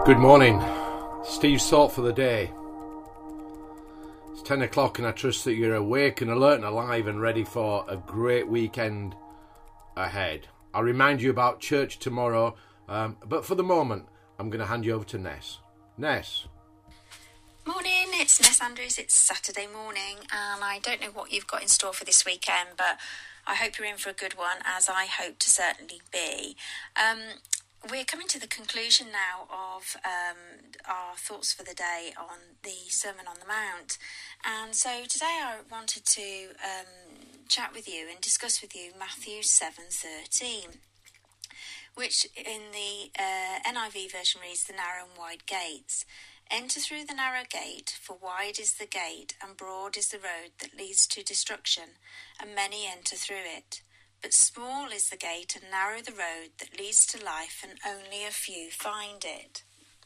Good morning. Steve Salt for the day. It's 10 o'clock and I trust that you're awake and alert and alive and ready for a great weekend ahead. I'll remind you about church tomorrow, but for the moment, I'm going to hand you over to Ness. Ness. Morning, it's Ness Andrews. It's Saturday morning and I don't know what you've got in store for this weekend, but I hope you're in for a good one, as I hope to certainly be. We're coming to the conclusion now of our thoughts for the day on the Sermon on the Mount. And so today I wanted to chat with you and discuss with you Matthew 7:13, which in the NIV version reads, "The narrow and wide gates. Enter through the narrow gate, for wide is the gate and broad is the road that leads to destruction, and many enter through it. But small is the gate and narrow the road that leads to life, and only a few find it."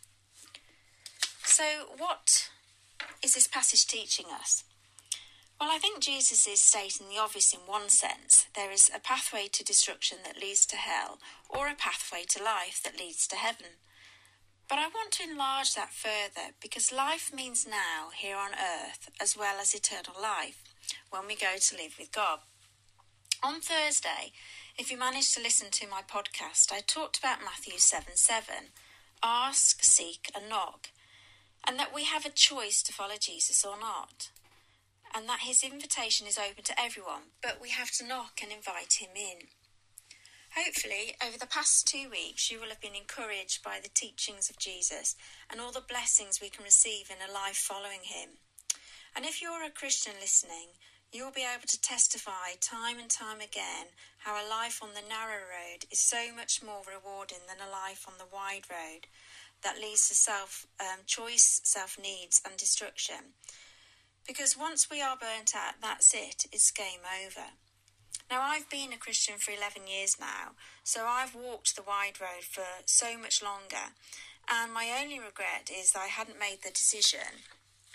So what is this passage teaching us? Well, I think Jesus is stating the obvious in one sense. There is a pathway to destruction that leads to hell, or a pathway to life that leads to heaven. But I want to enlarge that further, because life means now, here on earth, as well as eternal life, when we go to live with God. On Thursday, if you managed to listen to my podcast, I talked about Matthew 7:7, ask, seek and knock, and that we have a choice to follow Jesus or not, and that his invitation is open to everyone, but we have to knock and invite him in. Hopefully, over the past 2 weeks, you will have been encouraged by the teachings of Jesus and all the blessings we can receive in a life following him. And if you're a Christian listening, you'll be able to testify time and time again how a life on the narrow road is so much more rewarding than a life on the wide road that leads to self-choice, self-needs and destruction. Because once we are burnt out, that's it, it's game over. Now, I've been a Christian for 11 years now, so I've walked the wide road for so much longer, and my only regret is that I hadn't made the decision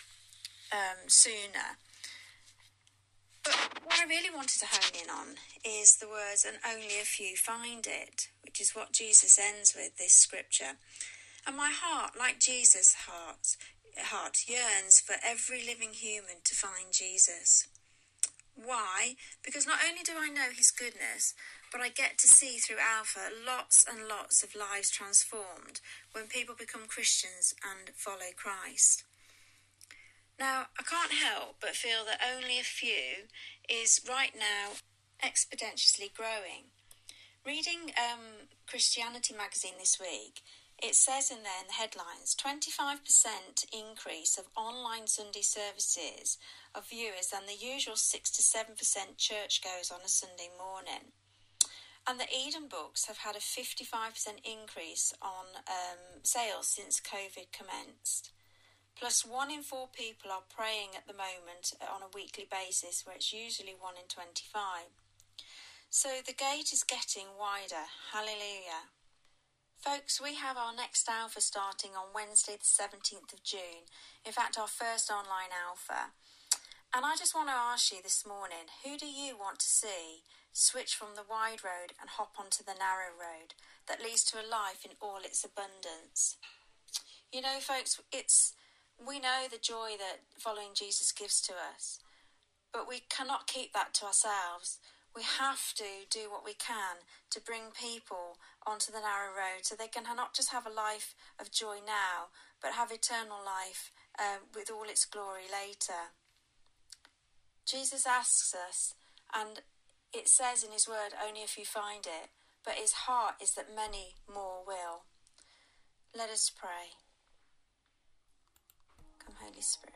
sooner. But what I really wanted to hone in on is the words, "and only a few find it," which is what Jesus ends with this scripture. And my heart, like Jesus' heart yearns for every living human to find Jesus. Why? Because not only do I know his goodness, but I get to see through Alpha lots and lots of lives transformed when people become Christians and follow Christ. Now, I can't help but feel that only a few is right now exponentially growing. Reading Christianity magazine this week, it says in there in the headlines, 25% increase of online Sunday services of viewers than the usual 6 to 7% churchgoers on a Sunday morning. And the Eden books have had a 55% increase on sales since COVID commenced. Plus 1 in 4 people are praying at the moment on a weekly basis, where it's usually 1 in 25. So the gate is getting wider. Hallelujah. Folks, we have our next Alpha starting on Wednesday the 17th of June. In fact, our first online Alpha. And I just want to ask you this morning, who do you want to see switch from the wide road and hop onto the narrow road that leads to a life in all its abundance? You know, folks, we know the joy that following Jesus gives to us, but we cannot keep that to ourselves. We have to do what we can to bring people onto the narrow road so they can not just have a life of joy now, but have eternal life with all its glory later. Jesus asks us, and it says in his word, only if you find it, but his heart is that many more will. Let us pray. Come, Holy Spirit.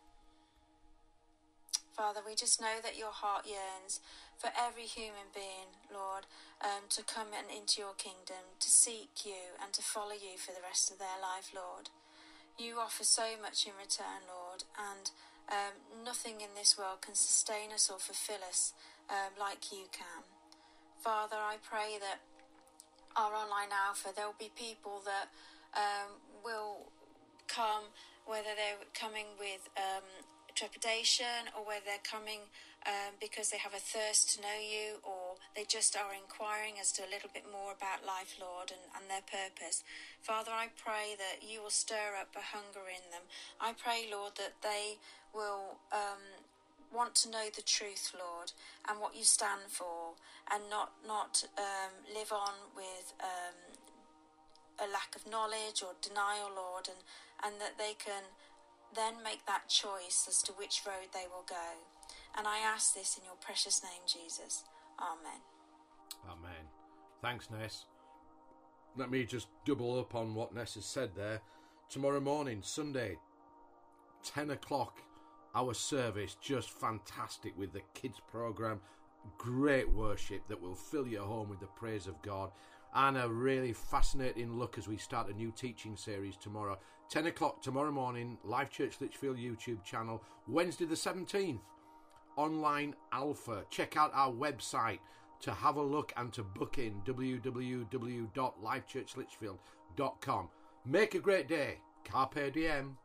Father, we just know that your heart yearns for every human being, Lord, to come into your kingdom, to seek you and to follow you for the rest of their life, Lord. You offer so much in return, Lord, and nothing in this world can sustain us or fulfill us like you can. Father, I pray that our online Alpha, there will be people that will come, whether they're coming with trepidation, or whether they're coming because they have a thirst to know you, or they just are inquiring as to a little bit more about life, Lord, and their purpose. Father, I pray that you will stir up a hunger in them. I pray, Lord, that they will want to know the truth, Lord, and what you stand for, and not live on with a lack of knowledge or denial, Lord, and that they can then make that choice as to which road they will go. And I ask this in your precious name, Jesus. Amen. Amen. Thanks, Ness. Let me just double up on what Ness has said there. Tomorrow morning, Sunday, 10 o'clock, our service, just fantastic with the kids programme. Great worship that will fill your home with the praise of God, and a really fascinating look as we start a new teaching series tomorrow. 10 o'clock tomorrow morning, Life Church Lichfield YouTube channel. Wednesday the 17th, online alpha. Check out our website to have a look and to book in, www.lifechurchlichfield.com. Make a great day. Carpe diem.